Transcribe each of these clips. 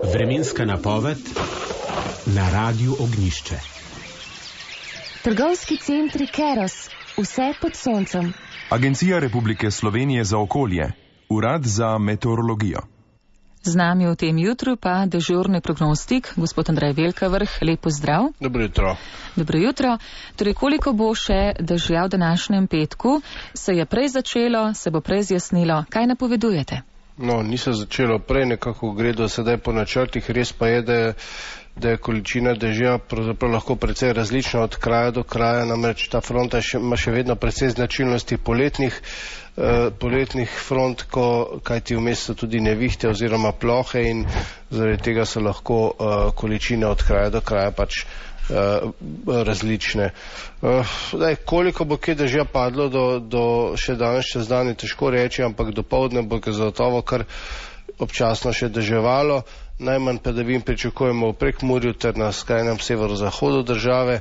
Vremenska napoved na Radiu Ognjišče. Trgovski centri Keros, vse pod soncem. Agencija Republike Slovenije za okolje, Urad za meteorologijo. Z nami v tem jutru pa dežurni prognostik, gospod Andrej Velkavrh, lep pozdrav. Dobro jutro. Dobro jutro. Torej, koliko bo še dežja v današnjem petku? Se je prej začelo, se bo prej zjasnilo? Kaj napovedujete? No, ni se začelo prej, nekako gre do sedaj po načrtih, res pa je, da je količina dežja pravzaprav lahko precej različna od kraja do kraja, namreč ta fronta ima še vedno precej značilnosti poletnih front, kajti vmes so tudi nevihte oziroma plohe in zaradi tega so lahko količine od kraja do kraja pač različne. Koliko bo kje dežja padlo do še danes, čez dan je težko reči, ampak dopoldne bo zagotovo kar občasno še deževalo. Najmanj padavin pričakujemo v Prekmurju ter na skrajnem severozahodu države.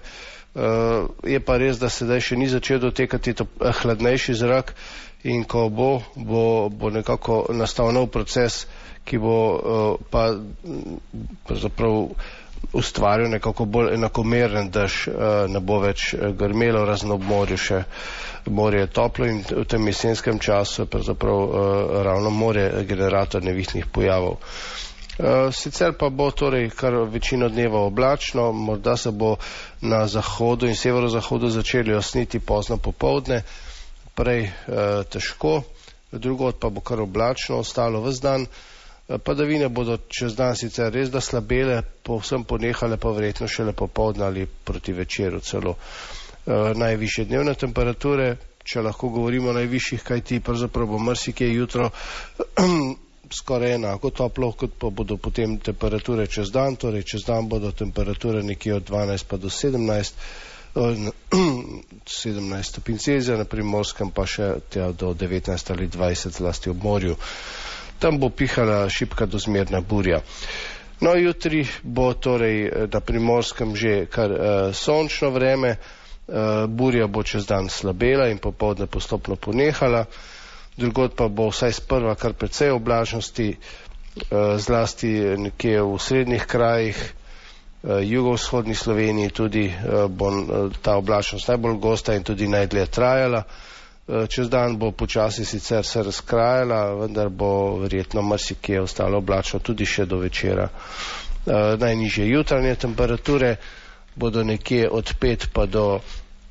Je pa res, da sedaj še ni začel dotekati hladnejši zrak in ko bo nekako nastal nov proces, ki bo pa pravzaprav ustvaril nekako bolj enakomeren dež, ne bo več grmelo, razen ob morju še. Morje je toplo in v tem jesenskem času je pravzaprav ravno morje generator nevihtnih pojavov. Sicer pa bo torej kar večino dneva oblačno, morda se bo na zahodu in severozahodu začeli jasniti pozno popoldne, prej težko, drugod pa bo kar oblačno ostalo ves dan. Padavine bodo čez dan sicer res da slabele, povsem ponehale pa verjetno šele popoldne ali proti večeru celo. Najvišje dnevne temperature, če lahko govorimo o najvišjih, kajti pravzaprav bo marsikje jutro skoraj enako toplo, kot pa bodo potem temperature čez dan, torej čez dan bodo temperature nekje od 12 pa do 17 stopinj Celzija, na Primorskem pa še do 19 ali 20 zlasti ob morju. Tam bo pihala šibka do zmerna burja. No, jutri bo torej na Primorskem že kar sončno vreme, burja bo čez dan slabela in popoldne postopno ponehala, drugod pa bo vsaj sprva kar precej oblačnosti, zlasti nekje v srednjih krajih, jugovzhodni Sloveniji tudi bo ta oblačnost najbolj gosta in tudi najdlje trajala. Čez dan bo počasi sicer se razkrajala, vendar bo verjetno marsikje ostalo oblačno tudi še do večera. Najnižje jutranje temperature bodo nekje od 5 pa do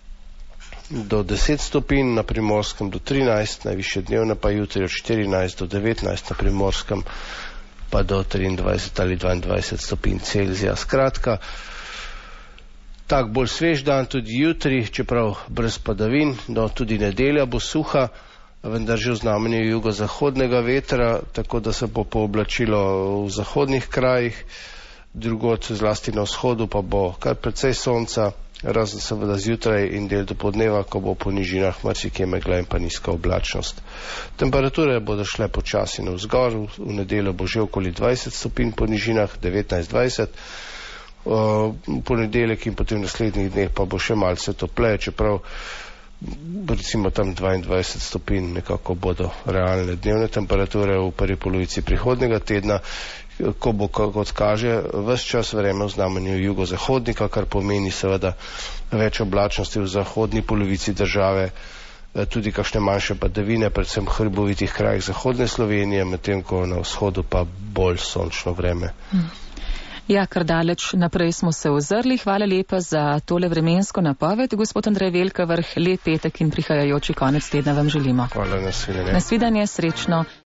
10 stopinj, na Primorskem do 13, najvišje dnevne pa jutri od 14 do 19, na Primorskem pa do 23 ali 22 stopinj Celzija. Skratka, tak bolj svež dan tudi jutri, čeprav brez padavin, no tudi nedelja bo suha, vendar že v znamenju jugozahodnega vetra, tako da se bo pooblačilo v zahodnih krajih, drugod zlasti na vzhodu pa bo kar precej sonca, razen seveda zjutraj in del dopoldneva, ko bo po nižinah marsikje megla in pa nizka oblačnost. Temperature bodo šle počasi navzgor, v nedeljo bo že okoli 20 stopinj po nižinah, 19-20, ponedeljek in potem v naslednjih dneh pa bo še malce topleje, čeprav recimo tam 22 stopinj nekako bodo realne dnevne temperature v prvi polovici prihodnjega tedna, ko bo, kot kaže, ves čas vreme v znamenju jugozahodnika, kar pomeni seveda več oblačnosti v zahodni polovici države, tudi kakšne manjše padavine, predvsem v hribovitih krajih zahodne Slovenije, medtem ko na vzhodu pa bolj sončno vreme. Ja, kar daleč naprej smo se ozrli. Hvala lepa za tole vremensko napoved. Gospod Andrej Velkavrh, lep petek in prihajajoči konec tedna vam želimo. Hvala, nasvidenje. Nasvidenje, srečno.